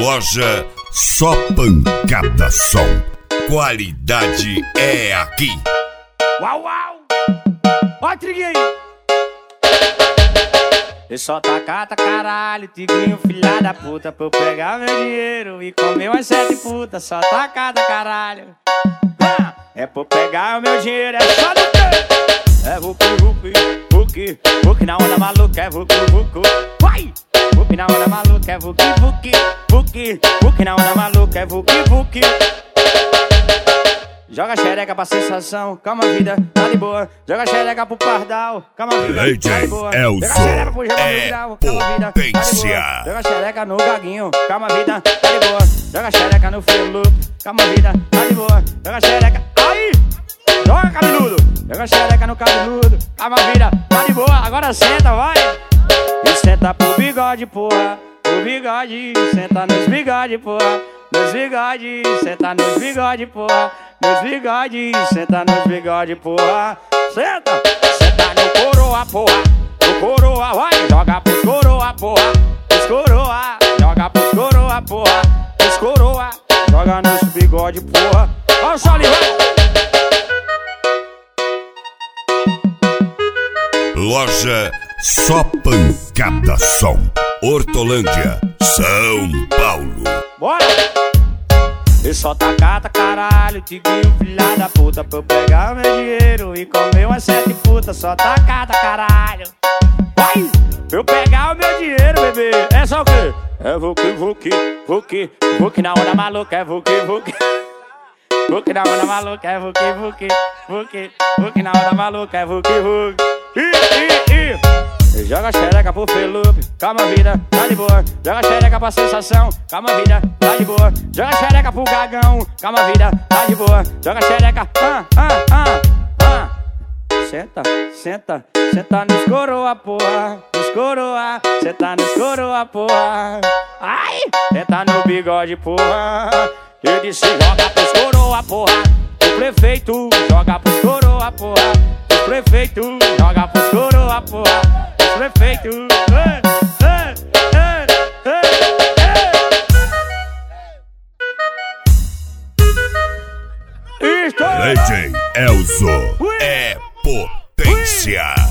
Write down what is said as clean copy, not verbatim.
Loja Só Pancada Som. Qualidade é aqui. Uau, uau! Ó, Triguinho aí! Eu só tacata caralho, Tigrinho, filha da puta, pra eu pegar meu dinheiro e comer umas 7 putas. Só tacata caralho. É pra eu pegar o meu dinheiro, é só no quê? É vuki, vuki, vuki, vuki na onda maluca, é vuki, vuki. Vai! Vuki na onda maluca, é vuki, vuki, vuki, vuki na onda maluca, é vuki, vuki. Joga xereca pra sensação, calma vida, tá de boa. Joga xereca pro pardal, calma vida, tá de boa. Elson joga xereca pro geral, calma vida, tá de potência. boa. Joga xereca no gaguinho, calma vida, tá de boa. Joga xereca no filo, calma vida, tá de boa. Joga xereca, aí! Joga cabeludo, joga xereca no cabeludo, calma vida, tá de boa. Agora senta, vai! E senta pro bigode, porra, pro bigode. Senta nos bigode, porra, nos bigode. Senta nos bigode, porra, nos bigode. Senta nos bigode, porra. Senta, senta no coroa, porra, no coroa, vai. Joga pros coroa, porra, pros coroa. Joga pros coroa, porra, pros coroa. Joga nos bigode, porra. Ó o Soli, vai! Loja Só Pancada Som. Hortolândia, São Paulo. Bora! Eu só tacata caralho, Tigrinho, filha da puta, pra eu pegar meu dinheiro e comer umas 7 putas. Só tacata caralho. Vai! Pra eu pegar o meu dinheiro, bebê. É só o quê? É vuki, vuki, vuki, vuki na onda maluca, é vuki, vuki. Vuki na onda maluca, é vuki, vuki, vuki, vuki na onda maluca, é vuki, vuki. Joga xereca pro Felupe, calma vida, tá de boa. Joga xereca pra sensação, calma vida, tá de boa. Joga xereca pro gagão, calma vida, tá de boa. Joga xereca, Senta, senta, senta nos coroa, porra, nos coroa. Senta nos coroa, porra. Ai, senta no bigode, porra. Eu disse joga pros coroa, porra. O prefeito joga pros coroa, porra. O prefeito joga pros coroa, porra. O prefeito. DJ Elzo é potência.